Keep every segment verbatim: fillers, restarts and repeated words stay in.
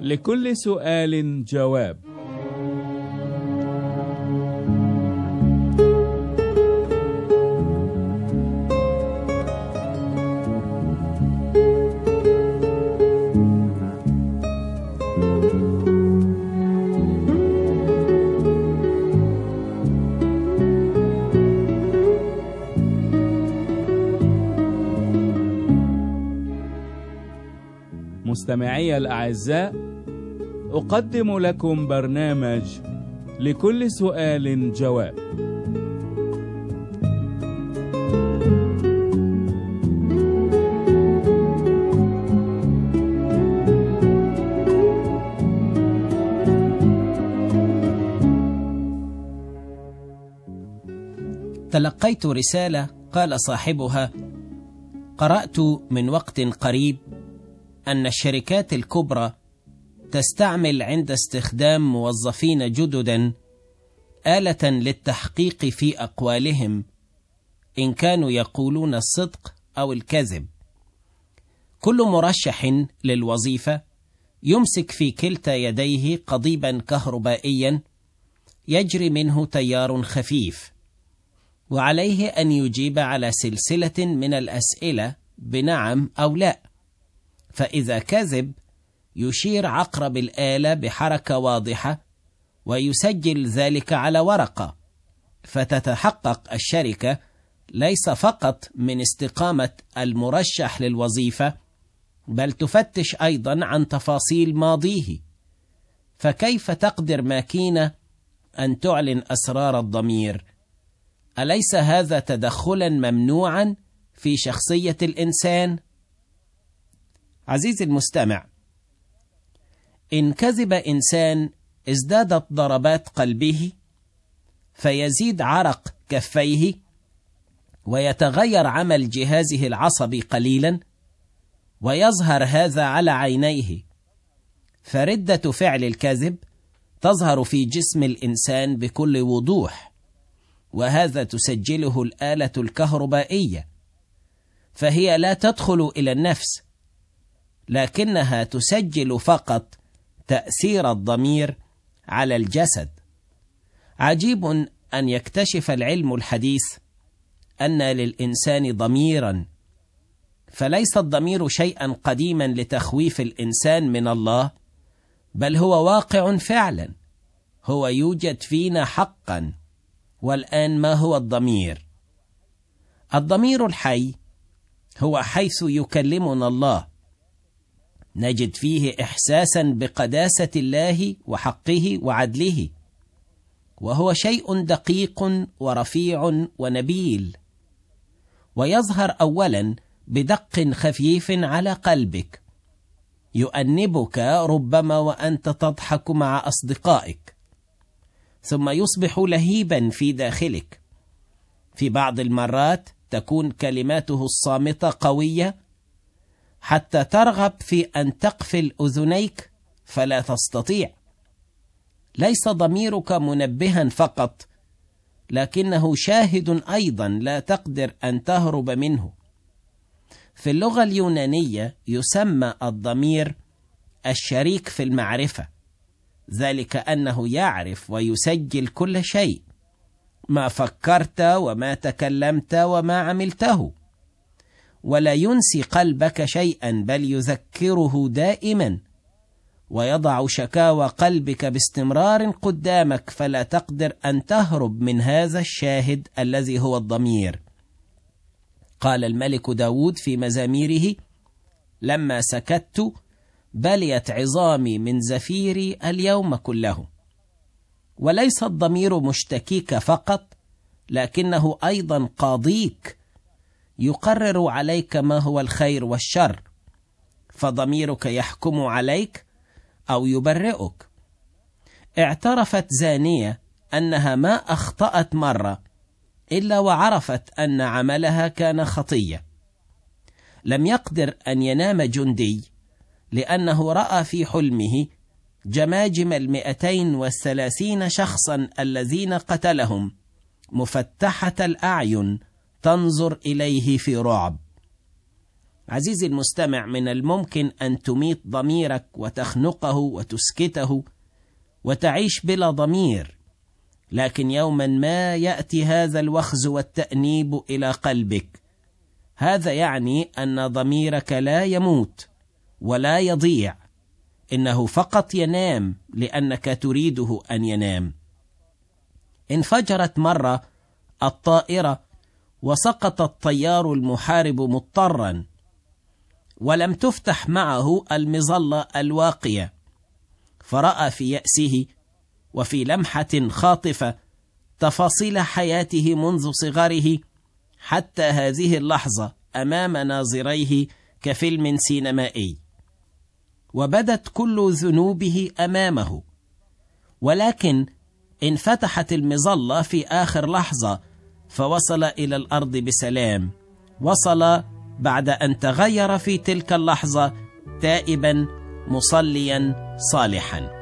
لكل سؤال جواب. مستمعي الأعزاء، أقدم لكم برنامج لكل سؤال جواب. تلقيت رسالة قال صاحبها: قرأت من وقت قريب أن الشركات الكبرى تستعمل عند استخدام موظفين جددا آلة للتحقيق في أقوالهم إن كانوا يقولون الصدق أو الكذب. كل مرشح للوظيفة يمسك في كلتا يديه قضيبا كهربائيا يجري منه تيار خفيف، وعليه أن يجيب على سلسلة من الأسئلة بنعم أو لا. فإذا كذب يشير عقرب الآلة بحركة واضحة ويسجل ذلك على ورقة، فتتحقق الشركة ليس فقط من استقامة المرشح للوظيفة، بل تفتش أيضا عن تفاصيل ماضيه. فكيف تقدر ماكينة أن تعلن أسرار الضمير؟ أليس هذا تدخلا ممنوعا في شخصية الإنسان؟ عزيزي المستمع، إن كذب إنسان ازدادت ضربات قلبه، فيزيد عرق كفيه، ويتغير عمل جهازه العصبي قليلا، ويظهر هذا على عينيه. فردة فعل الكذب تظهر في جسم الإنسان بكل وضوح، وهذا تسجله الآلة الكهربائية، فهي لا تدخل إلى النفس، لكنها تسجل فقط تأثير الضمير على الجسد. عجيب أن يكتشف العلم الحديث أن للإنسان ضميرا، فليس الضمير شيئا قديما لتخويف الإنسان من الله، بل هو واقع فعلا، هو يوجد فينا حقا. والآن ما هو الضمير؟ الضمير الحي هو حيث يكلمنا الله، نجد فيه إحساسا بقداسة الله وحقه وعدله، وهو شيء دقيق ورفيع ونبيل، ويظهر أولا بدق خفيف على قلبك، يؤنبك ربما وأنت تضحك مع أصدقائك، ثم يصبح لهيبا في داخلك. في بعض المرات تكون كلماته الصامتة قوية حتى ترغب في أن تقفل أذنيك فلا تستطيع. ليس ضميرك منبها فقط، لكنه شاهد أيضا لا تقدر أن تهرب منه. في اللغة اليونانية يسمى الضمير الشريك في المعرفة، ذلك أنه يعرف ويسجل كل شيء، ما فكرت وما تكلمت وما عملته، ولا ينسي قلبك شيئا بل يذكره دائما، ويضع شكاوى قلبك باستمرار قدامك، فلا تقدر أن تهرب من هذا الشاهد الذي هو الضمير. قال الملك داود في مزاميره: لما سكت بليت عظامي من زفيري اليوم كله. وليس الضمير مشتكيك فقط، لكنه أيضا قاضيك، يقرر عليك ما هو الخير والشر، فضميرك يحكم عليك أو يبرئك. اعترفت زانية أنها ما أخطأت مرة إلا وعرفت أن عملها كان خطية. لم يقدر أن ينام جندي لأنه رأى في حلمه جماجم المئتين والثلاثين شخصا الذين قتلهم مفتحة الأعين تنظر إليه في رعب. عزيزي المستمع، من الممكن أن تميت ضميرك وتخنقه وتسكته وتعيش بلا ضمير، لكن يوما ما يأتي هذا الوخز والتأنيب إلى قلبك. هذا يعني أن ضميرك لا يموت ولا يضيع، إنه فقط ينام لأنك تريده أن ينام. انفجرت مرة الطائرة وسقط الطيار المحارب مضطرا، ولم تفتح معه المظلة الواقية، فرأى في يأسه وفي لمحة خاطفة تفاصيل حياته منذ صغره حتى هذه اللحظة أمام ناظريه كفيلم سينمائي، وبدت كل ذنوبه أمامه. ولكن انفتحت المظلة في آخر لحظة فوصل إلى الأرض بسلام. وصل بعد أن تغير في تلك اللحظة تائبا مصليا صالحا.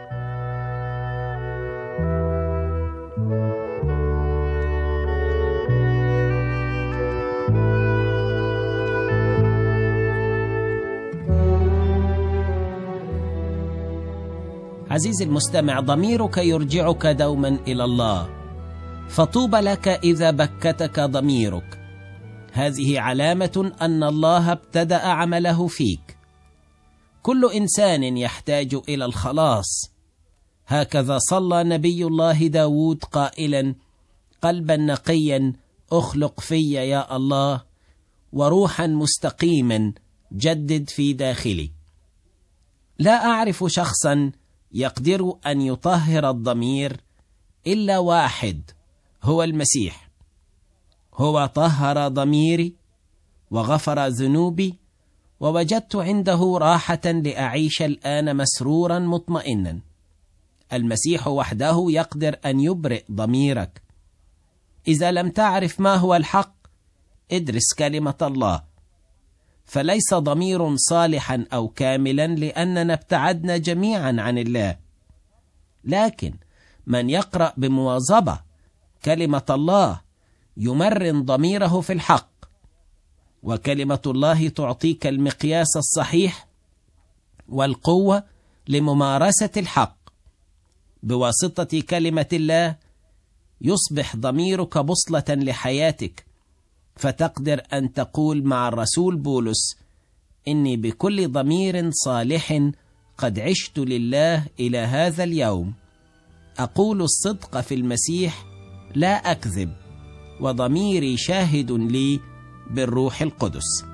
عزيزي المستمع، ضميرك يرجعك دوما إلى الله، فطوبى لك إذا بكتك ضميرك. هذه علامة أن الله ابتدأ عمله فيك. كل إنسان يحتاج إلى الخلاص. هكذا صلى نبي الله داود قائلا: قلبا نقيا أخلق في يا الله، وروحا مستقيما جدد في داخلي. لا أعرف شخصا يقدر أن يطهر الضمير إلا واحد، هو المسيح. هو طهر ضميري وغفر ذنوبي، ووجدت عنده راحة لأعيش الآن مسرورا مطمئنا. المسيح وحده يقدر أن يبرئ ضميرك. إذا لم تعرف ما هو الحق، ادرس كلمة الله، فليس ضمير صالحا أو كاملا لأننا ابتعدنا جميعا عن الله. لكن من يقرأ بمواظبة كلمة الله يمرن ضميره في الحق، وكلمة الله تعطيك المقياس الصحيح والقوة لممارسة الحق. بواسطة كلمة الله يصبح ضميرك بوصلة لحياتك، فتقدر أن تقول مع الرسول بولس: إني بكل ضمير صالح قد عشت لله إلى هذا اليوم، أقول الصدق في المسيح لا أكذب، وضميري شاهد لي بالروح القدس.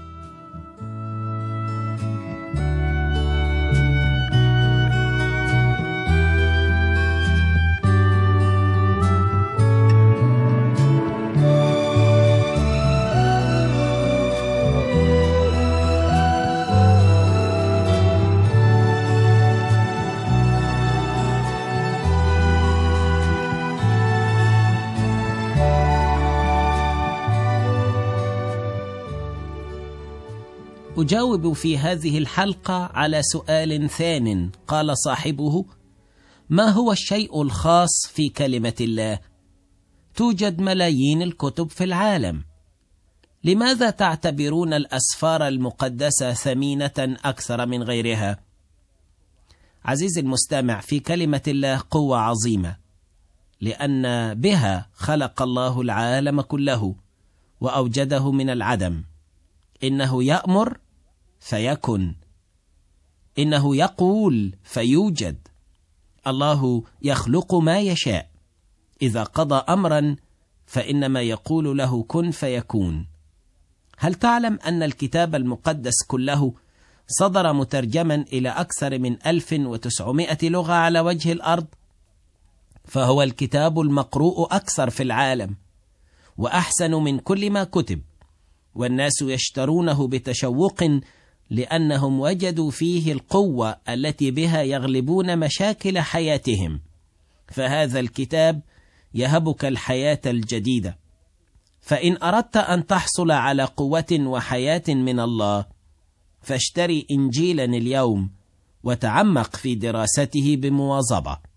أجاوب في هذه الحلقة على سؤال ثان. قال صاحبه: ما هو الشيء الخاص في كلمة الله؟ توجد ملايين الكتب في العالم، لماذا تعتبرون الأسفار المقدسة ثمينة أكثر من غيرها؟ عزيزي المستمع، في كلمة الله قوة عظيمة، لأن بها خلق الله العالم كله وأوجده من العدم. إنه يأمر فيكن، إنه يقول فيوجد. الله يخلق ما يشاء، إذا قضى أمرا فإنما يقول له كن فيكون. هل تعلم أن الكتاب المقدس كله صدر مترجما إلى أكثر من ألف وتسعمائة لغة على وجه الأرض؟ فهو الكتاب المقروء أكثر في العالم، وأحسن من كل ما كتب، والناس يشترونه بتشوق لأنهم وجدوا فيه القوة التي بها يغلبون مشاكل حياتهم. فهذا الكتاب يهبك الحياة الجديدة. فإن أردت أن تحصل على قوة وحياة من الله، فاشتري إنجيلا اليوم وتعمق في دراسته بمواظبة.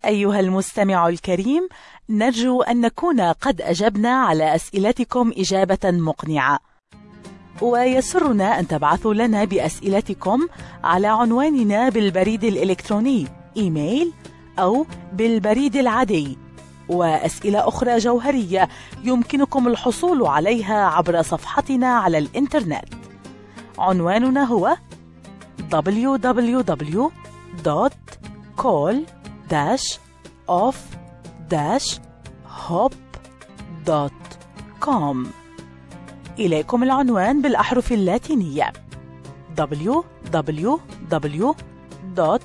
أيها المستمع الكريم، نرجو أن نكون قد أجبنا على أسئلتكم إجابة مقنعة، ويسرنا أن تبعثوا لنا بأسئلتكم على عنواننا بالبريد الإلكتروني إيميل أو بالبريد العادي. وأسئلة أخرى جوهرية يمكنكم الحصول عليها عبر صفحتنا على الإنترنت. عنواننا هو دبليو دبليو دبليو دوت كول داش اوف داش هوب دوت كوم. إليكم العنوان بالأحرف اللاتينية دبليو دبليو دبليو دوت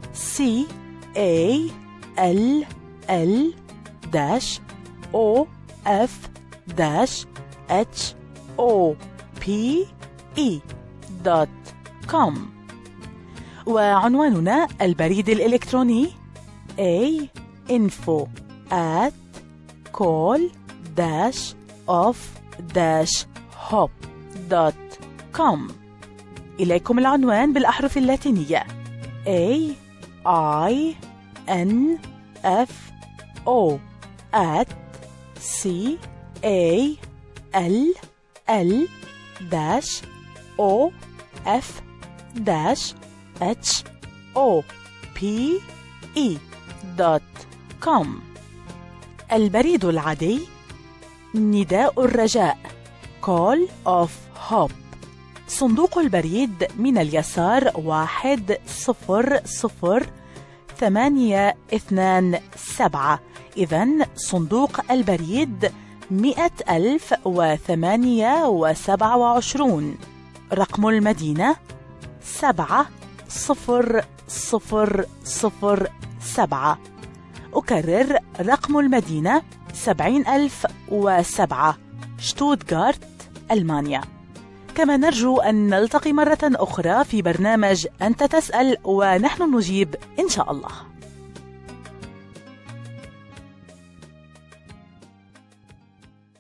كول دوت كوم. وعنواننا البريد الإلكتروني a info at call dash of dash hop دوت كوم. إليكم العنوان بالأحرف اللاتينية A I N F O at C A L L dash O F dash H O P E دوت كوم. البريد العادي نداء الرجاء Call of Hope. صندوق البريد من اليسار واحد صفر صفر ثمانية اثنان سبعة. إذن صندوق البريد مئة ألف وثمانية وسبعة وعشرون. رقم المدينة سبعة صفر صفر صفر سبعة. أكرر رقم المدينة سبعين ألف وسبعة، شتوتغارت، ألمانيا. كما نرجو أن نلتقي مرة أخرى في برنامج أنت تسأل ونحن نجيب إن شاء الله.